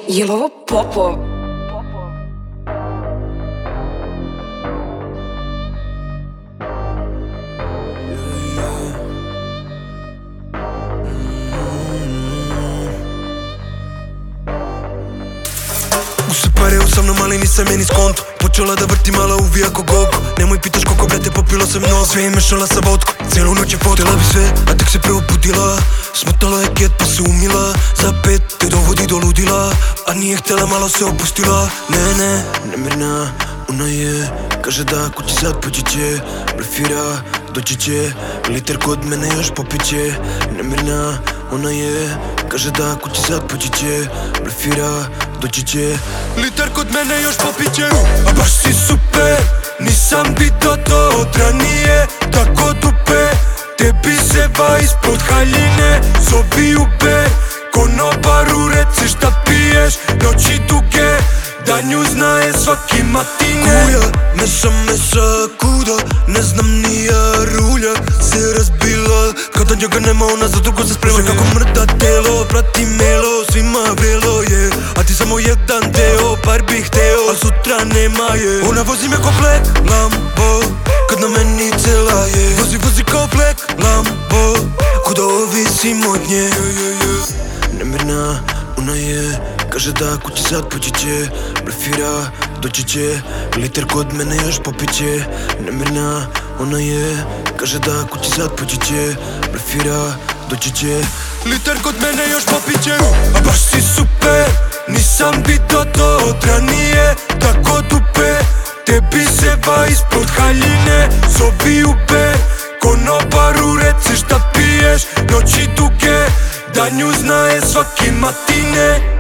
Jel ovo Popo? Pare u sa mnom, ali nisam je ni skonto. Počela da vrti mala uvija ko gogo. Nemoj pitaš koliko brate popilo sam mnogo. Sve je mešala sa vodkom, cijelu noć je fotka. Htjela bi sve, a tek se probudila. Smotala je ket pa se umila. Za 5 te dovodi do ludila. A nije htjela, malo se opustila. Ne, nemirna, ona je. Kaže da kući sad poći će. Blefira, doći će. Liter kod mene još popit će. Nemirna, ona je. Kaže da kući sad poći će. Blefira, doći će. Liter kod mene još popit će. A baš si super, nisam pitao to od ranije. Tako dupe, tebi seva ispod haljine. Zobi ube, konobaru reci šta piješ. Noći duge, da nju znaje svaki matine. Kuja, meša, kuda, ne znam ni ja. Rulja se razbila, kada njega nema ona za drugo se sprema. Kako mrda telo, prati melo, svima vrelo je. A ti samo jedan deo, par bih hteo, al sutra nema je. Ona vozi me ko Black Lambo, kad na meni cela je. Vozi kao Black Lambo, kuda ovisim od nje. Nemirna, ona je. Kaže da kući sad poći će. Blefira, doći će. Liter kod mene još popit će. Nemirna, ona je. Kaže da kući sad poći će. Blefira, doći će. Liter kod mene još popit će. A baš si super, nisam pitao to od ranije. Tako dupe, tebi seva ispod haljine. Zobi ube, konobaru reci šta piješ. Noći duge, da nju znaje svaki matine.